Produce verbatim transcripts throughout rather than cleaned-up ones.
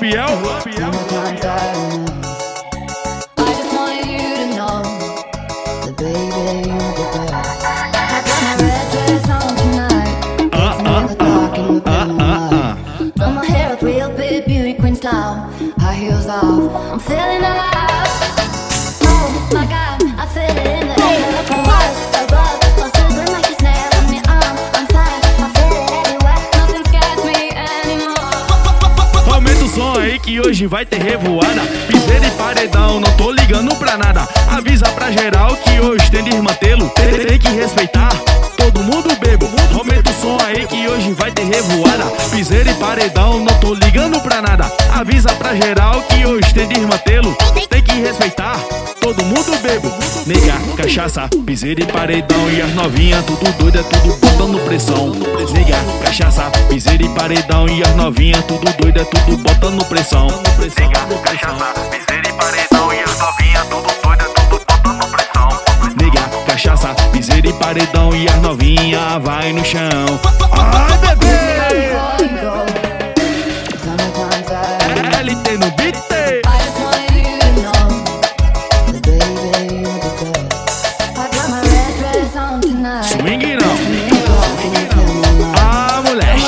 Biel. High heels off, I'm feeling alive. Oh my God, I feel it in the air. Look above, above, I'm sizzling like a snail on your arm. I'm fine, I feel it everywhere. Nothing scares me anymore. Aumenta o som aí que hoje vai ter revoada. Piseira e paredão, não tô ligando pra nada. Avisa pra geral que hoje tem desmantelo. Tem, tem que respeitar, todo mundo bebo. Aumenta o som aí que hoje vai ter revoada. Piseira e paredão, não tô ligando pra nada. Avisa pra geral que hoje tem desmantelo. Tem que respeitar, todo mundo bebo. Nega, cachaça, piseira e paredão. E as novinhas tudo doida, é tudo botando pressão. Nega, cachaça, piseira e paredão. E as novinhas tudo doida, é tudo botando pressão. Nega, cachaça, piseira e paredão. E as novinhas tudo doida, é tudo botando pressão. Nega, cachaça, piseira e paredão. E as novinhas vai no chão. Ai, bebê! L T no beat. Swing não. Ah, moleque.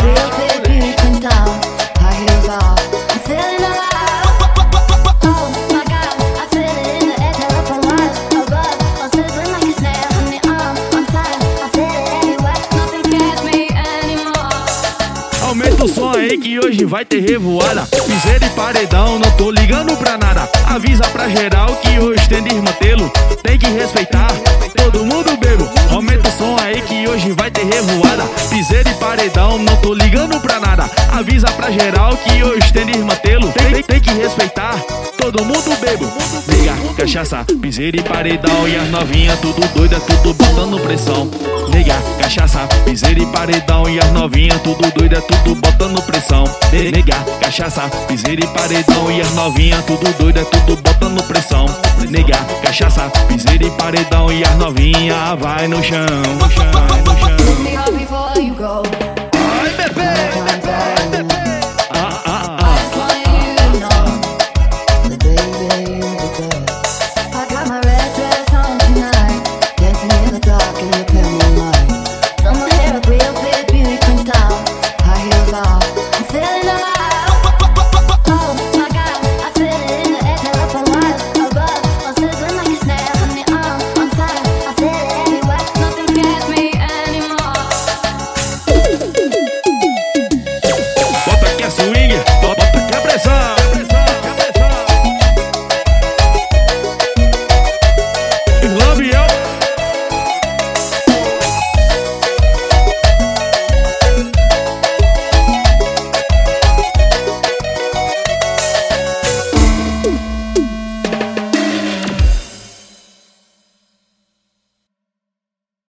Aumenta o som aí que hoje vai ter revoada. Piseira e paredão, não tô ligando pra nada. Avisa pra geral que hoje tem desmantelo. Tem que respeitar, todo mundo bebo. Aumenta o som aí que hoje vai ter revoada. Piseira e paredão, não tô ligando pra nada. Avisa pra geral que hoje tem desmantelo. Tem, tem, tem que respeitar, todo mundo bebo. Nega, cachaça, piseira e paredão. E as novinhas tudo doida, tudo botando pressão. Nega, cachaça, piseira e paredão. E as novinhas tudo doida, tudo botando pressão. Nega, cachaça, piseira e paredão. E as novinhas tudo doida, tudo botando pressão. Nega, cachaça, piseira e paredão. E as novinhas vai no chão, no chão, no chão.